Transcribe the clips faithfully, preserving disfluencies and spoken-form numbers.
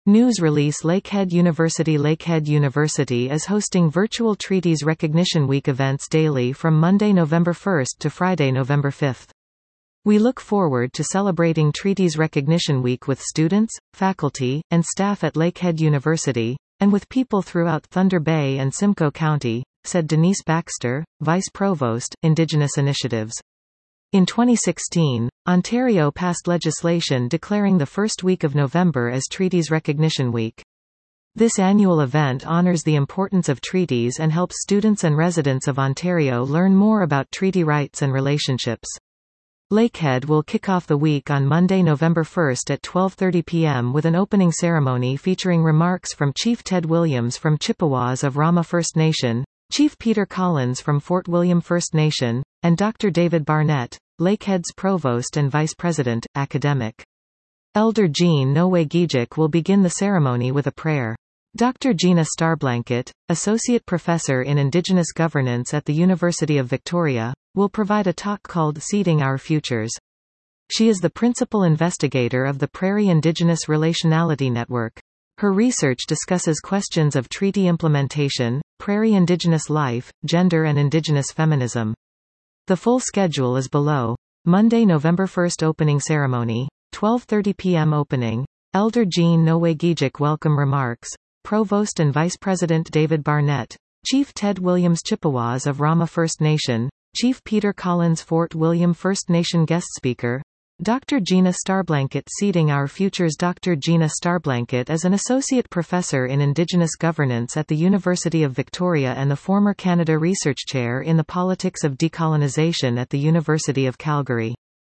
News release Lakehead University Lakehead University is hosting virtual Treaties Recognition Week events daily from Monday, November first to Friday, November fifth. We look forward to celebrating Treaties Recognition Week with students, faculty, and staff at Lakehead University, and with people throughout Thunder Bay and Simcoe County, said Denise Baxter, Vice Provost, Indigenous Initiatives. In twenty sixteen, Ontario passed legislation declaring the first week of November as Treaties Recognition Week. This annual event honors the importance of treaties and helps students and residents of Ontario learn more about treaty rights and relationships. Lakehead will kick off the week on Monday, November first at twelve thirty p m with an opening ceremony featuring remarks from Chief Ted Williams from Chippewas of Rama First Nation, Chief Peter Collins from Fort William First Nation, and Doctor David Barnett, Lakehead's Provost and Vice President, Academic. Elder Jean Nowe-Gijik will begin the ceremony with a prayer. Doctor Gina Starblanket, Associate Professor in Indigenous Governance at the University of Victoria, will provide a talk called Seeding Our Futures. She is the principal investigator of the Prairie Indigenous Relationality Network. Her research discusses questions of treaty implementation, prairie indigenous life, gender and indigenous feminism. The full schedule is below. Monday, November first opening ceremony, twelve thirty p m opening, Elder Jean Nowe-Gijik welcome remarks, Provost and Vice President David Barnett, Chief Ted Williams Chippewas of Rama First Nation, Chief Peter Collins Fort William First Nation guest speaker, Doctor Gina Starblanket Seeding Our Futures. Doctor Gina Starblanket is an Associate Professor in Indigenous Governance at the University of Victoria and the former Canada Research Chair in the Politics of Decolonization at the University of Calgary.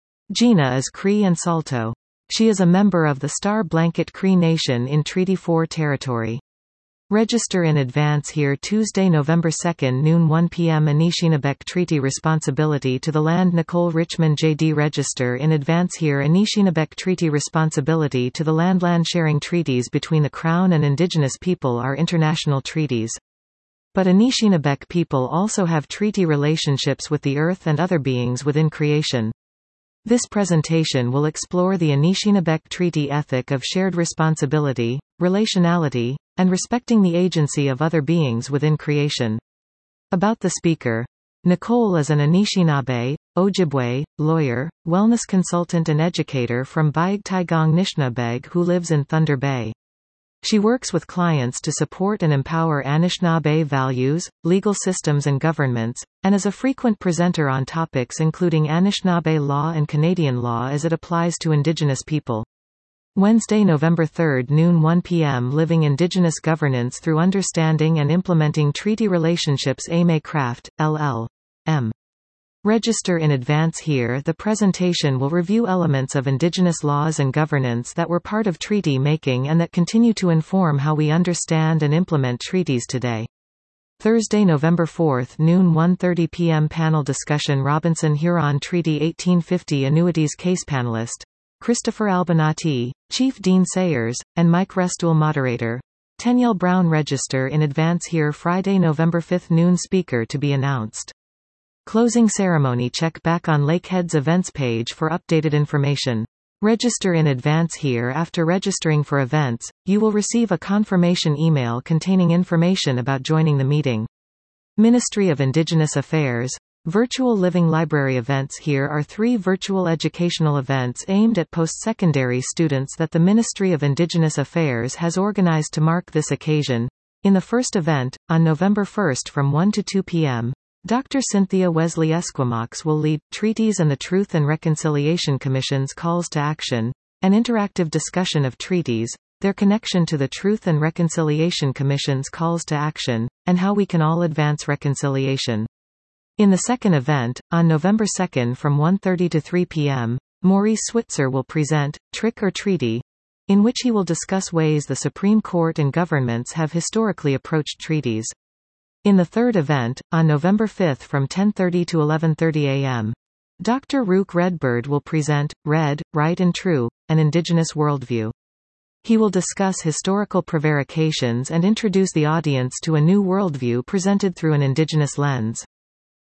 Gina is Cree and Saulteaux. She is a member of the Starblanket Cree Nation in Treaty four territory. Register in advance here Tuesday, November second noon one p m Anishinabek Treaty Responsibility to the Land Nicole Richmond J D Register in advance here Anishinabek Treaty Responsibility to the Land Land Sharing Treaties between the Crown and Indigenous people are international treaties. But Anishinabek people also have treaty relationships with the earth and other beings within creation. This presentation will explore the Anishinabek treaty ethic of shared responsibility, relationality, and respecting the agency of other beings within creation. About the speaker. Nicole is an Anishinaabe, Ojibwe, lawyer, wellness consultant and educator from Baigtaigong Nishnabeg who lives in Thunder Bay. She works with clients to support and empower Anishinaabe values, legal systems and governments, and is a frequent presenter on topics including Anishinaabe law and Canadian law as it applies to Indigenous people. Wednesday, November third noon one p m Living Indigenous Governance Through Understanding and Implementing Treaty Relationships Ame Craft, L L M. Register in advance here. The presentation will review elements of Indigenous laws and governance that were part of treaty making and that continue to inform how we understand and implement treaties today. Thursday, November fourth noon one thirty p m Panel discussion Robinson-Huron Treaty eighteen fifty Annuities Case Panelist Christopher Albanati, Chief Dean Sayers, and Mike Restuel Moderator. Teniel Brown Register in advance here Friday, November fifth noon Speaker to be announced. Closing ceremony. Check back on Lakehead's events page for updated information. Register in advance here. After registering for events, you will receive a confirmation email containing information about joining the meeting. Ministry of Indigenous Affairs. Virtual Living Library events. Here are three virtual educational events aimed at post-secondary students that the Ministry of Indigenous Affairs has organized to mark this occasion. In the first event, on November first from one to two p m, Doctor Cynthia Wesley Esquimaux will lead Treaties and the Truth and Reconciliation Commission's Calls to Action, an interactive discussion of treaties, their connection to the Truth and Reconciliation Commission's Calls to Action, and how we can all advance reconciliation. In the second event, on November second from one thirty to three p m, Maurice Switzer will present Trick or Treaty, in which he will discuss ways the Supreme Court and governments have historically approached treaties. In the third event, on November fifth from ten thirty to eleven thirty a m, Doctor Rook Redbird will present Red, Right and True, an Indigenous Worldview. He will discuss historical prevarications and introduce the audience to a new worldview presented through an Indigenous lens.